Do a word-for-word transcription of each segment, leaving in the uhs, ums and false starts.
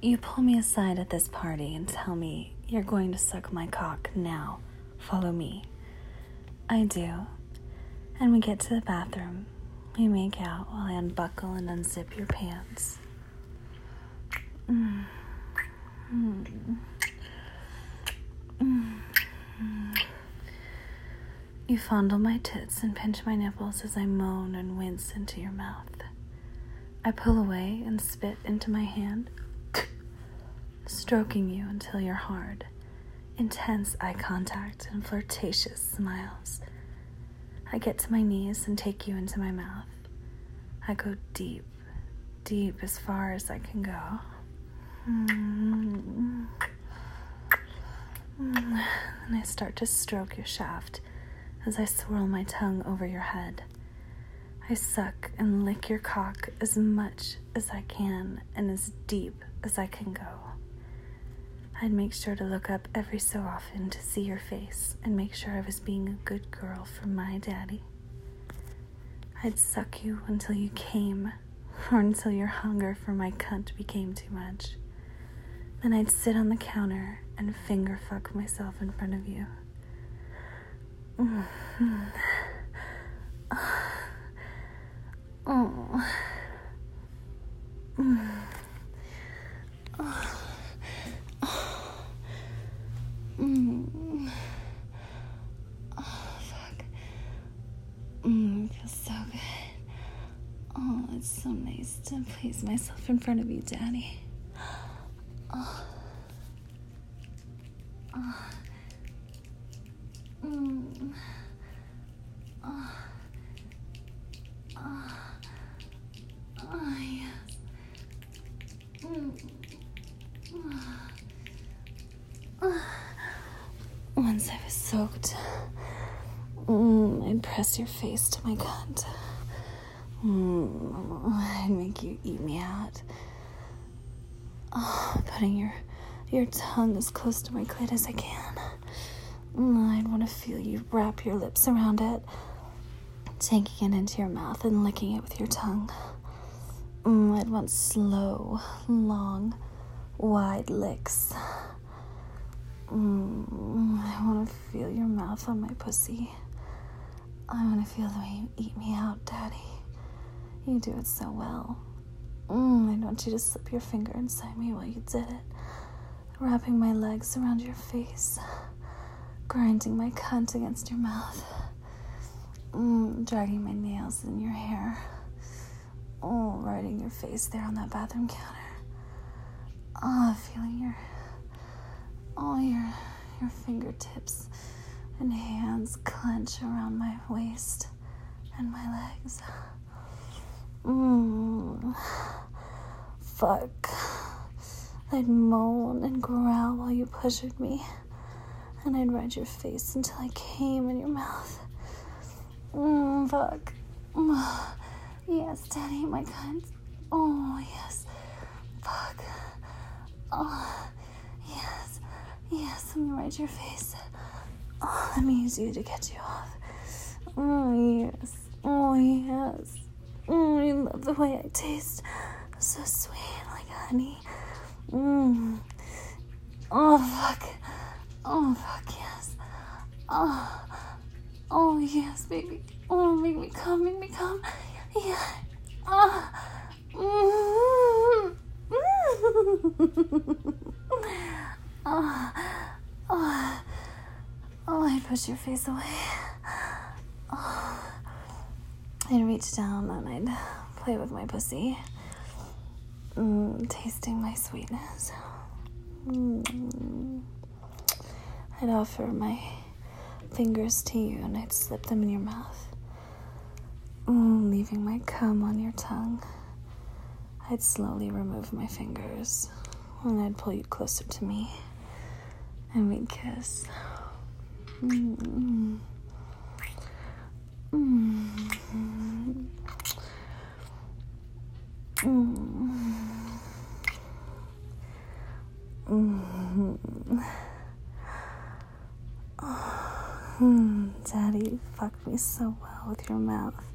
You pull me aside at this party and tell me you're going to suck my cock now. Follow me. I do. And we get to the bathroom. We make out while I unbuckle and unzip your pants. Mm. Mm. Mm. You fondle my tits and pinch my nipples as I moan and wince into your mouth. I pull away and spit into my hand, stroking you until you're hard. Intense eye contact and flirtatious smiles. I get to my knees and take you into my mouth. I go deep, deep as far as I can go. Mm. Mm. And I start to stroke your shaft as I swirl my tongue over your head. I suck and lick your cock as much as I can and as deep as I can go. I'd make sure to look up every so often to see your face and make sure I was being a good girl for my daddy. I'd suck you until you came, or until your hunger for my cunt became too much. Then I'd sit on the counter and finger fuck myself in front of you. Mm-hmm. Oh. Mm. Oh. Oh. Mm. Oh, fuck. Mm, feels so good. Oh, it's so nice to please myself in front of you, Daddy. Oh. Oh. Mm. Oh. Oh. Oh, yes. Mm. Oh. Once I was soaked, mm, I'd press your face to my cunt. Mm, I'd make you eat me out. Oh, putting your your tongue as close to my clit as I can. Mm, I'd want to feel you wrap your lips around it, taking it into your mouth and licking it with your tongue. Mm, I'd want slow, long, wide licks. Mm, I want to feel your mouth on my pussy. I want to feel the way you eat me out, Daddy. You do it so well. Mm, I want you to slip your finger inside me while you did it, wrapping my legs around your face, grinding my cunt against your mouth, mm, dragging my nails in your hair, oh, riding your face there on that bathroom counter. Oh, feeling your, oh, your, your fingertips and hands clench around my waist and my legs. Mmm. Fuck. I'd moan and growl while you pushed me, and I'd ride your face until I came in your mouth. Mmm, fuck. Mm. Yes, Daddy, my cunt. Oh, yes. Fuck. Oh, yes. Yes, let me ride your face. Oh, let me use you to get you off. Oh, yes. Oh, yes. Oh, I love the way I taste. So sweet, like honey. Mmm. Oh, fuck. Oh, fuck, yes. Oh, oh, yes, baby. Oh, make me come, make me come. Yeah. Oh. Mm-hmm. Oh. Oh. Oh, I'd push your face away. Oh. I'd reach down and I'd play with my pussy, mm, tasting my sweetness. Mm. I'd offer my fingers to you and I'd slip them in your mouth, mm, leaving my cum on your tongue. I'd slowly remove my fingers and I'd pull you closer to me and we'd kiss. Mm. Mm. Mm. Mm. Oh, mm. Daddy, you fucked me so well with your mouth.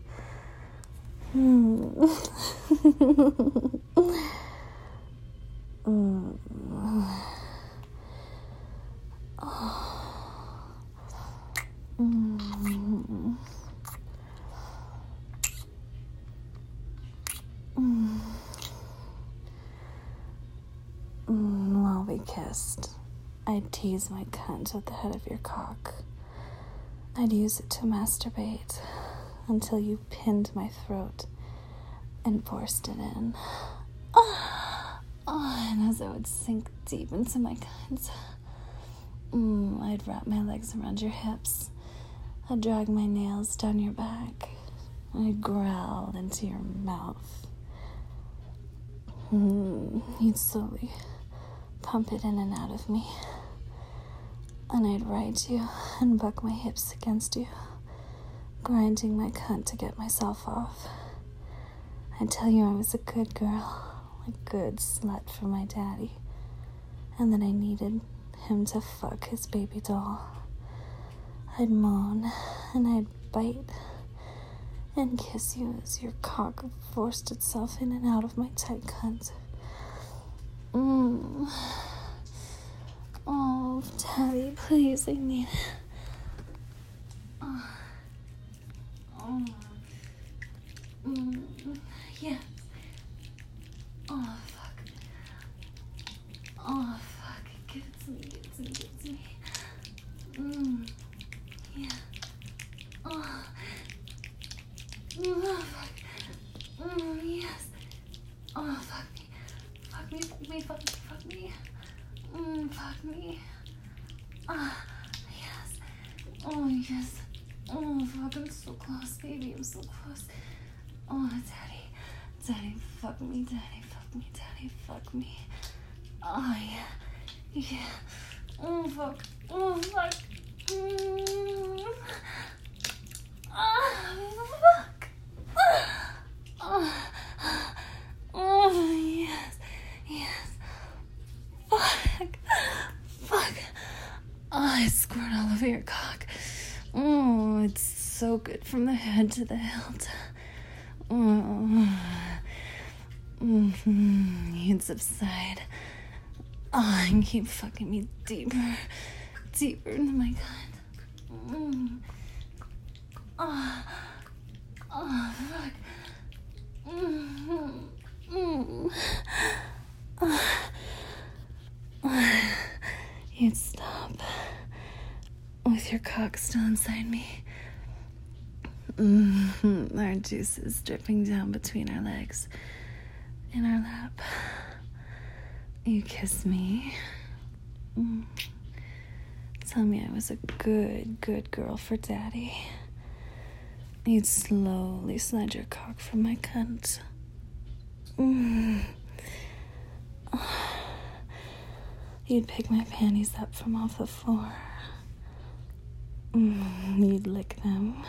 Mm. Mm. we kissed, I'd tease my cunt with the head of your cock. I'd use it to masturbate until you pinned my throat and forced it in. Oh, and as I would sink deep into my cunt, mm, I'd wrap my legs around your hips. I'd drag my nails down your back. I'd growl into your mouth. Mm, you'd slowly pump it in and out of me. And I'd ride you and buck my hips against you, grinding my cunt to get myself off. I'd tell you I was a good girl, a good slut for my daddy, and that I needed him to fuck his baby doll. I'd moan and I'd bite and kiss you as your cock forced itself in and out of my tight cunt. Mmm. Oh, Daddy, please, I need it. Oh. Oh. Mm. Yeah. Oh, fuck. Oh, fuck. Give it to me, give it to me, give it to me. Mmm. Yeah. Oh. Oh, fuck. Mm, yes. Oh, fuck me. Fuck me, fuck me, fuck me, fuck me. Mm, fuck me. Ah, yes. Oh, yes. Oh, fuck, I'm so close, baby. I'm so close. Oh, Daddy. Daddy, fuck me. Daddy, fuck me. Daddy, fuck me. Oh, yeah. Yeah. Oh, fuck. Oh, fuck. Mm. Ah, fuck. Oh, oh, yes. Yes. Fuck. Fuck. Oh, I squirt all over your cock. Oh, it's so good from the head to the hilt. Oh. Mm-hmm. You'd subside. Oh, and keep fucking me deeper. Deeper into my gut. Mm. Oh. Oh, fuck. Mm-hmm. Mm. Oh. You'd stop with your cock still inside me. Mm-hmm. Our juices dripping down between our legs in our lap. You kiss me. Mm. Tell me I was a good, good girl for Daddy. You'd slowly slide your cock from my cunt. Mm. You'd pick my panties up from off the floor. Mm, you'd lick them.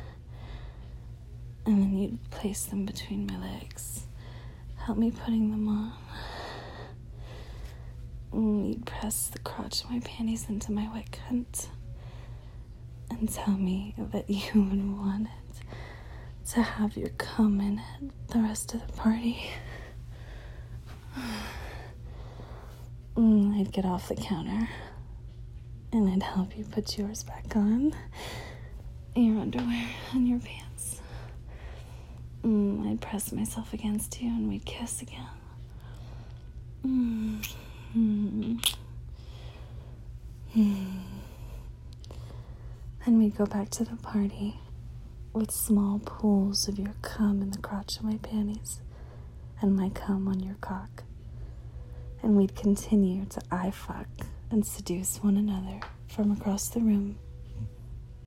And then you'd place them between my legs. Help me putting them on. Mm, you'd press the crotch of my panties into my wet cunt. And tell me that you would want it to have your cum in it the rest of the party. Mm, I'd get off the counter, and I'd help you put yours back on, your underwear and your pants. Mm, I'd press myself against you, and we'd kiss again. Mm. Mm. Mm. Then we'd go back to the party with small pools of your cum in the crotch of my panties and my cum on your cock. And we'd continue to eye fuck and seduce one another from across the room